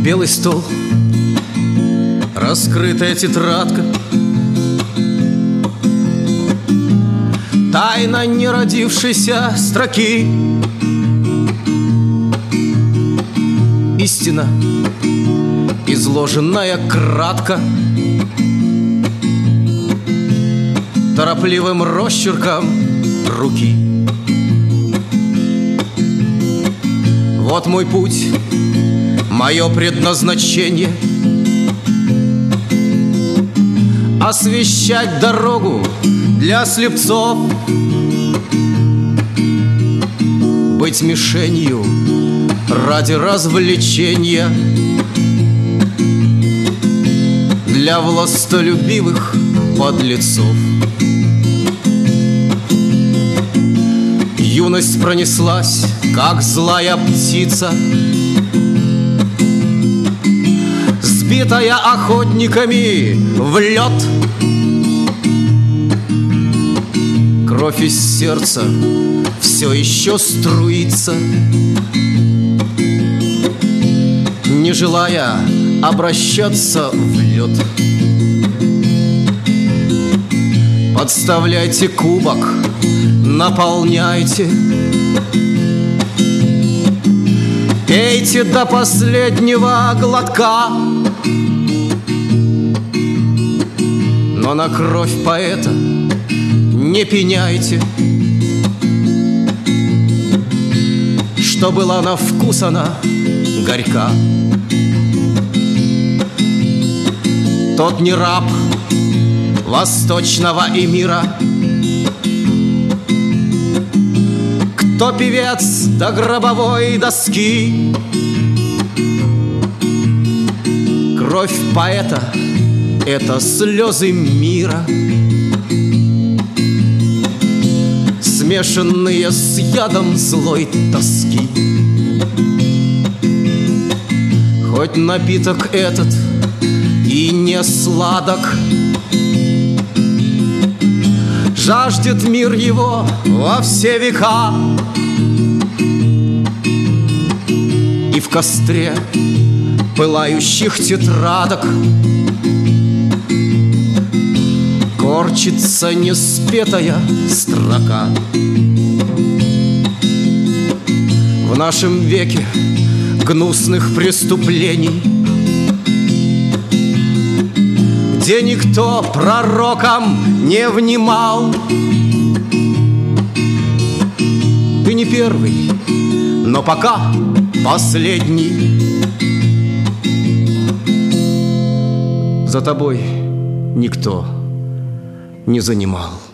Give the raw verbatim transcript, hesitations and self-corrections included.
белый стол, раскрытая тетрадка, тайна неродившейся строки, истина, изложенная кратко, торопливым росчерком руки. Вот мой путь, мое предназначение — освещать дорогу для слепцов, быть мишенью ради развлечения для властолюбивых подлецов. Юность пронеслась, как злая птица, сбитая охотниками в лед. Кровь из сердца все еще струится, не желая обращаться в лед. Подставляйте кубок, наполняйте, пейте до последнего глотка, но на кровь поэта не пеняйте, что была на вкус она горька. Тот не раб восточного эмира, кто певец до гробовой доски. Кровь поэта — это слезы мира, смешанные с ядом злой тоски. Хоть напиток этот и не сладок, жаждет мир его во все века, и в костре пылающих тетрадок корчится неспетая строка. В нашем веке гнусных преступлений, где никто пророкам не внимал, ты не первый, но пока последний. За тобой никто не занимал.